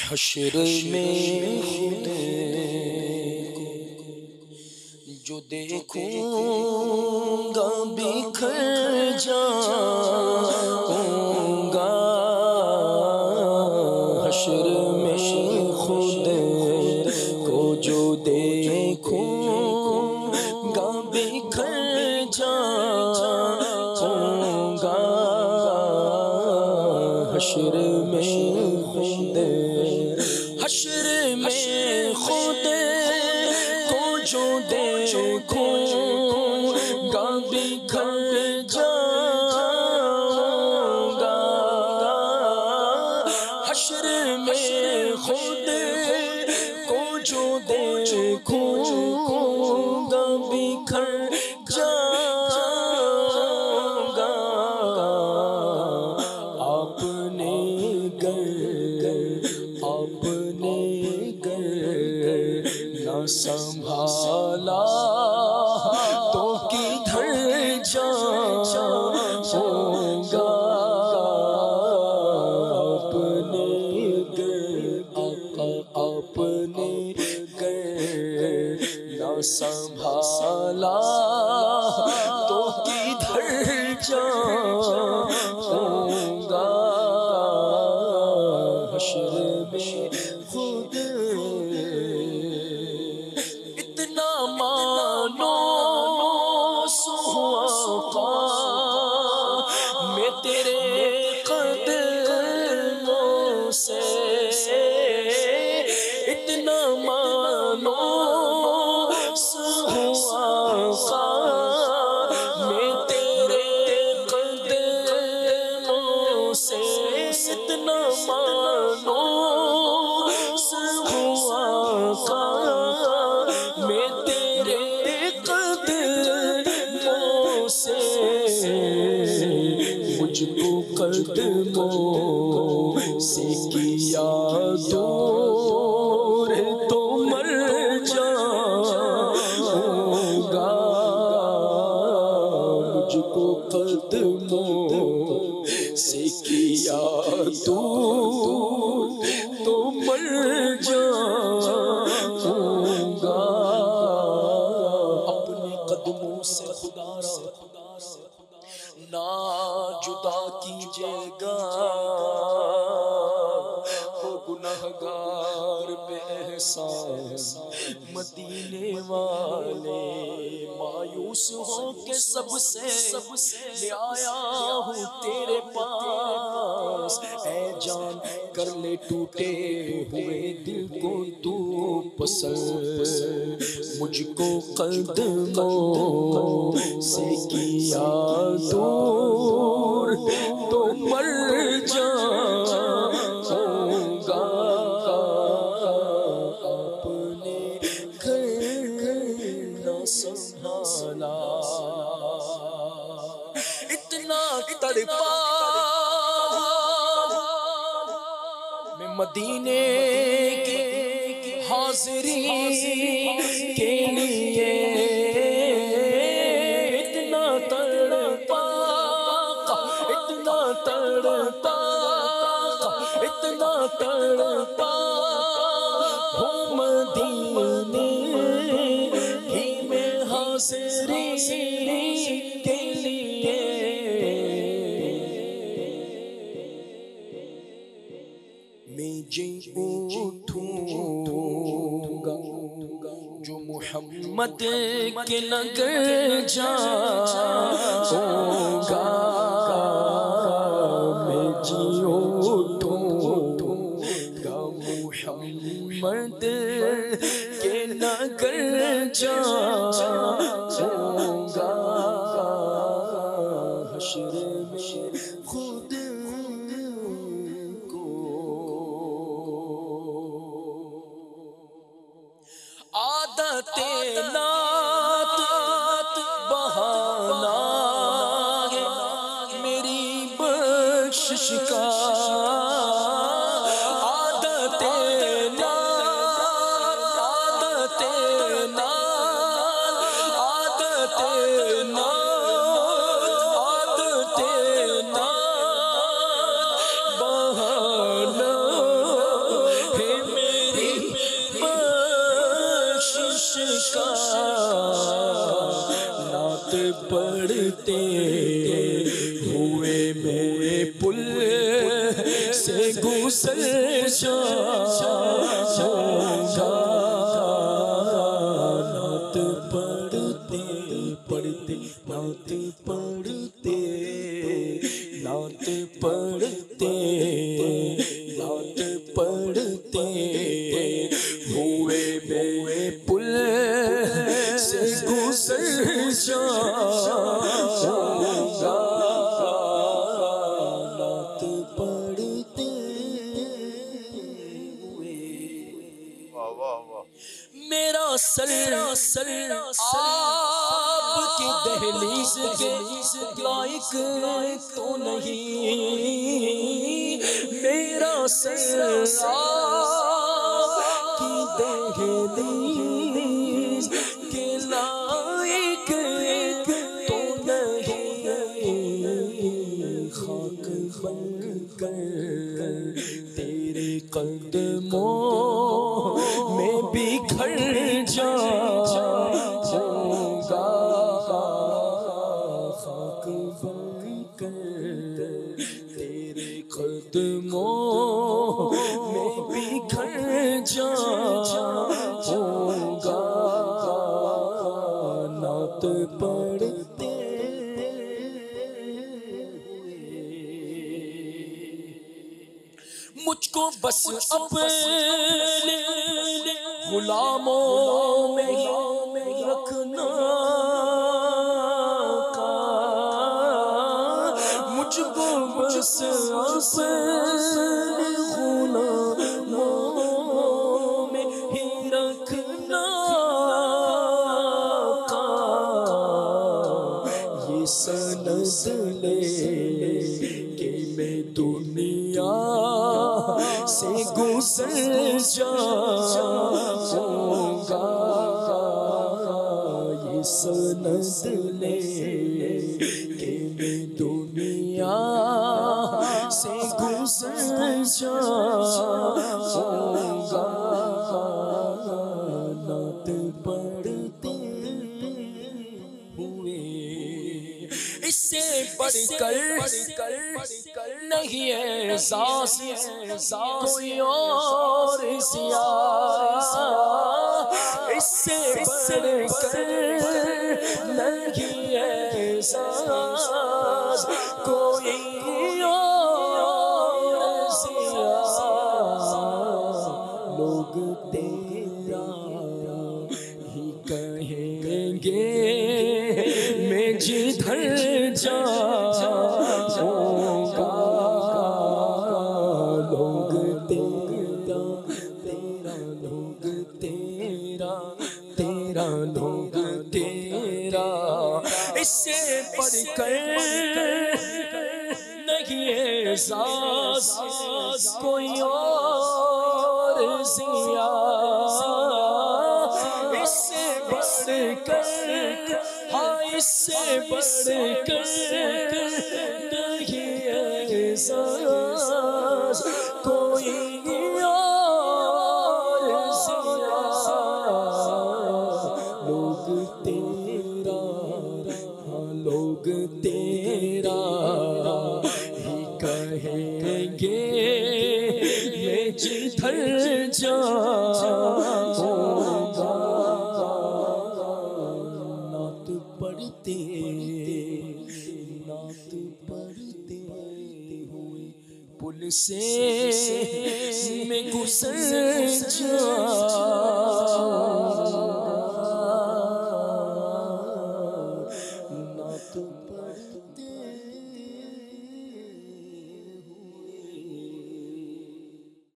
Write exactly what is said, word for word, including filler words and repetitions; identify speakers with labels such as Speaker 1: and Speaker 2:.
Speaker 1: حشر میں خود کو جو دیکھوں گا بکھر جاؤں گا، حشر میں خود کو جو دیکھوں گا بکھر جاؤں گا، حشر میں خود حشر میں خود کو جو دیکھوں گا بکھر جاؤں گا، حشر میں خود کو جو دیکھوں گا بکھر جاؤں گا، آپ نے آپ نے گر نہ سنبھالا تو کدھر جاؤں گا، آپ نے گر آپ نے گر نہ سنبھالا تو کدھر جاؤں گا، حشر میں خود اتنا مانو سو آقا میں تیرے قدموں سے، اتنا مانو سو آقا میں تیرے قدموں سے، اتنا مانو آقا میں تیرے قدموں سے، مجھ کو قدموں سے کیا دور تو مر جاؤں گا، مجھ کو قدموں سے کیا دور تو مر جاؤں گا، اپنے قدموں سے خدا را نہ جدا کیجیے گا، او گنہگار بے احسان مدینے والے، مایوس ہو کے سب سے لے آیا ہوں تیرے پاس، اے جان کر لے ٹوٹے ہوئے دل کو تو پسند، مجھ کو قدموں سے کیا دور تو مر جاؤں گا، آپ نے گھر نہ سنبھالا، اتنا تڑپا میں مدینے کی حاضری کے لیے، اتنا تڑپا اتنا تڑپا اتنا تڑپا ہوں مدینے ہی میں حاضری کے لیے، میں جی اٹھوں گا جو محمد کے نگر جاؤں گا، میں جی اٹھوں گا محمد کے نگر جاؤں گا، حشر میں خود عادت نات بہانا ہے میری بخشش کا، عادت نات عادت نات عادت نات عادت نات بہانا ہے پڑھتے ہوئے میں پل سے گزر جاؤں گا نعت پڑھتے پڑھتے نعت پڑھتے نعت پڑھتے نعت پڑھتے ہوئے میں پل سے گزر جاؤں گا نعت پڑھتے ہوئے میرا سر سر آپ کی دہلیز کے لائق تو نہیں میرا سر آپ کی دہلیز کے لائق تو نہیں خاک بن کر تیرے قدموں میں بکھر جاؤں گا خاک بن کر تیرے قدموں میں بکھر جاؤں گا نعت پڑھتے مجھ کو بس اپنے غلاموں میں رکھنا مجھ کو بس اپنے غلاموں میں ہی رکھنا یہ سند لے کہ میں دنیا سے گزر جاؤں گا یہ سند لے کہ میں دنیا سے گزر جاؤں گا نعت پڑھتے ہوئے اس سے بڑھ کر نہیں ہے احساس کوئی اور سیاہ اس سے بڑھ کر نہیں ہے احساس کوئی اور سیاہ لوگ تیرا ہی کہیں گے میں جدھر جاؤں گا لوگ تیرا تیرا لوگ تیرا تیرا لوگ تیرا اس سے بڑھ کر نہیں احساس کوئی اور سیاہ اس سے بڑھ کر ہاں اس سے بڑھ کر نہیں احساس کوئی اور سیاہ لوگ تیرا ہاں لوگ تیرا ہی کہیں گے میں جدھر جاؤں گا نعت پڑھتے نعت پڑھتے ہوئے پل سے میں گزر جاؤں